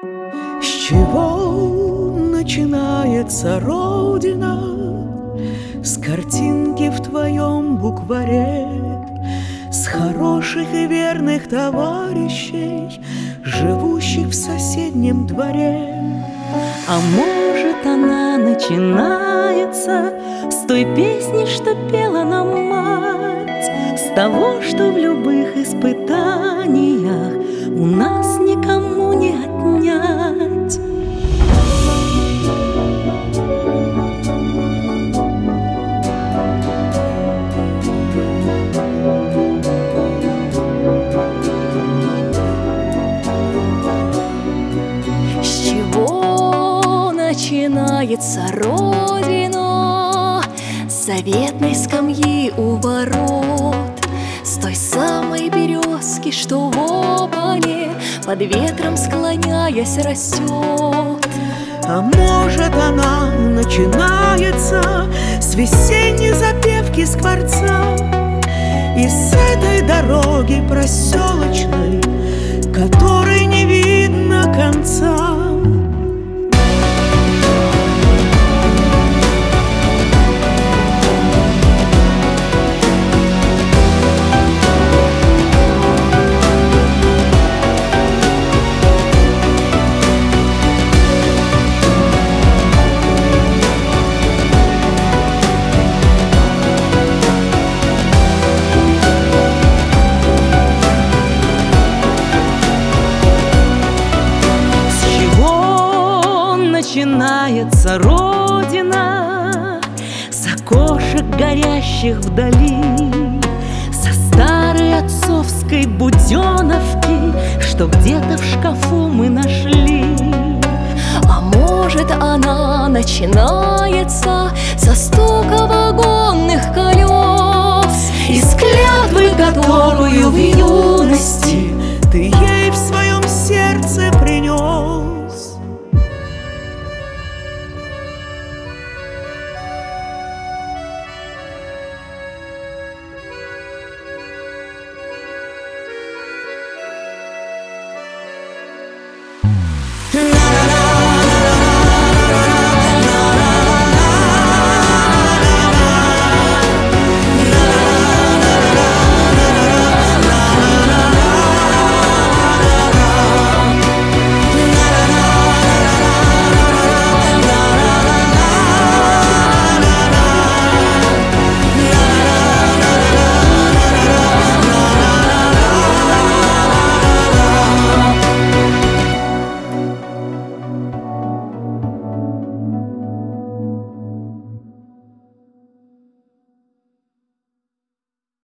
С чего начинается Родина? С картинки в твоем букваре, с хороших и верных товарищей, живущих в соседнем дворе. А может, она начинается с той песни, что пела нам мать, с того, что в любых испытаниях у нас никому не отнять. С чего начинается Родина? С заветной скамьи у ворот, с той самой березки, что в обане под ветром склоняясь растет. А может, она начинается с весенней запевки скворца и с этой дороги проселочной, которой не видно конца. Начинается Родина с окошек, горящих вдали, со старой отцовской буденовки, что где-то в шкафу мы нашли. А может, она начинается со стука вагонных колес, Из клятвы, которую в юности ты